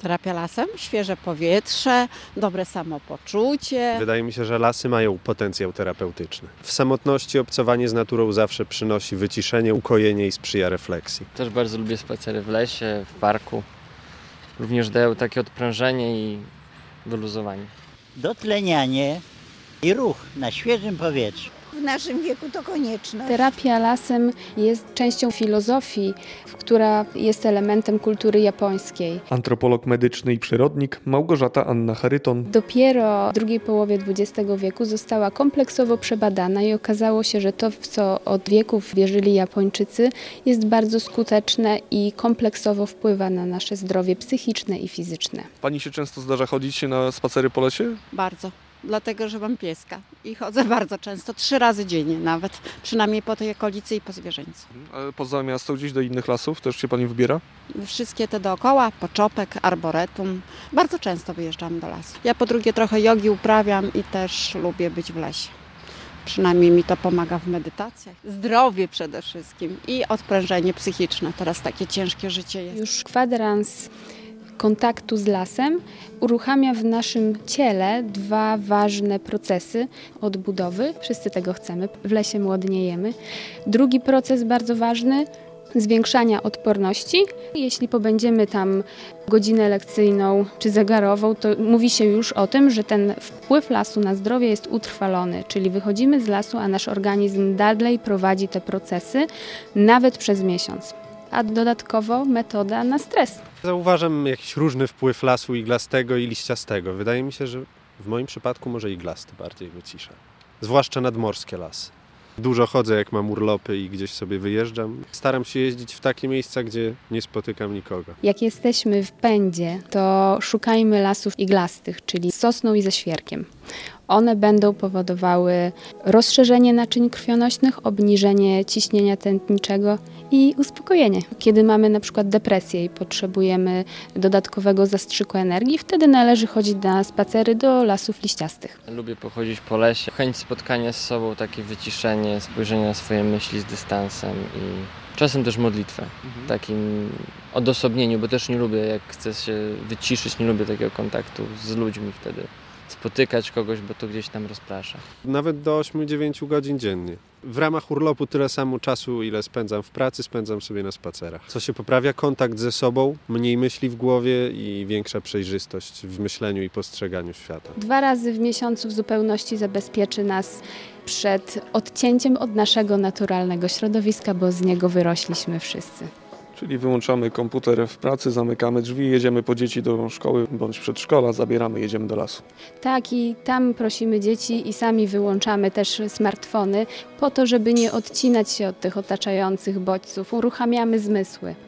Terapia lasem, świeże powietrze, dobre samopoczucie. Wydaje mi się, że lasy mają potencjał terapeutyczny. W samotności obcowanie z naturą zawsze przynosi wyciszenie, ukojenie i sprzyja refleksji. Też bardzo lubię spacery w lesie, w parku. Również dają takie odprężenie i wyluzowanie. Dotlenianie i ruch na świeżym powietrzu. W naszym wieku to konieczne. Terapia lasem jest częścią filozofii, która jest elementem kultury japońskiej. Antropolog medyczny i przyrodnik Małgorzata Anna Charyton. Dopiero w drugiej połowie XX wieku została kompleksowo przebadana i okazało się, że to, w co od wieków wierzyli Japończycy, jest bardzo skuteczne i kompleksowo wpływa na nasze zdrowie psychiczne i fizyczne. Pani się często zdarza chodzić na spacery po lesie? Bardzo. Dlatego, że mam pieska i chodzę bardzo często, 3 razy dziennie nawet, przynajmniej po tej okolicy i po zwierzyńcu. A poza miasto gdzieś do innych lasów też się Pani wybiera? Wszystkie te dookoła, Poczopek, Arboretum, bardzo często wyjeżdżam do lasu. Ja po drugie trochę jogi uprawiam i też lubię być w lesie. Przynajmniej mi to pomaga w medytacjach. Zdrowie przede wszystkim i odprężenie psychiczne. Teraz takie ciężkie życie jest. Już kwadrans kontaktu z lasem uruchamia w naszym ciele 2 ważne procesy odbudowy. Wszyscy tego chcemy, w lesie młodniejemy. Drugi proces bardzo ważny, zwiększania odporności. Jeśli pobędziemy tam godzinę lekcyjną czy zegarową, to mówi się już o tym, że ten wpływ lasu na zdrowie jest utrwalony, czyli wychodzimy z lasu, a nasz organizm dalej prowadzi te procesy nawet przez miesiąc. A dodatkowo metoda na stres. Zauważam jakiś różny wpływ lasu iglastego i liściastego. Wydaje mi się, że w moim przypadku może iglasty bardziej wycisza. Zwłaszcza nadmorskie lasy. Dużo chodzę, jak mam urlopy i gdzieś sobie wyjeżdżam. Staram się jeździć w takie miejsca, gdzie nie spotykam nikogo. Jak jesteśmy w pędzie, to szukajmy lasów iglastych, czyli z sosną i ze świerkiem. One będą powodowały rozszerzenie naczyń krwionośnych, obniżenie ciśnienia tętniczego i uspokojenie. Kiedy mamy na przykład depresję i potrzebujemy dodatkowego zastrzyku energii, wtedy należy chodzić na spacery do lasów liściastych. Lubię pochodzić po lesie. Chęć spotkania z sobą, takie wyciszenie, spojrzenie na swoje myśli z dystansem i czasem też modlitwę. Takim odosobnieniu, bo też nie lubię, jak chcę się wyciszyć, nie lubię takiego kontaktu z ludźmi wtedy. Spotykać kogoś, bo to gdzieś tam rozprasza. Nawet do 8-9 godzin dziennie. W ramach urlopu tyle samo czasu, ile spędzam w pracy, spędzam sobie na spacerach. Co się poprawia? Kontakt ze sobą, mniej myśli w głowie i większa przejrzystość w myśleniu i postrzeganiu świata. 2 razy w miesiącu w zupełności zabezpieczy nas przed odcięciem od naszego naturalnego środowiska, bo z niego wyrośliśmy wszyscy. Czyli wyłączamy komputer w pracy, zamykamy drzwi, jedziemy po dzieci do szkoły bądź przedszkola, zabieramy, jedziemy do lasu. Tak, i tam prosimy dzieci i sami wyłączamy też smartfony po to, żeby nie odcinać się od tych otaczających bodźców. Uruchamiamy zmysły.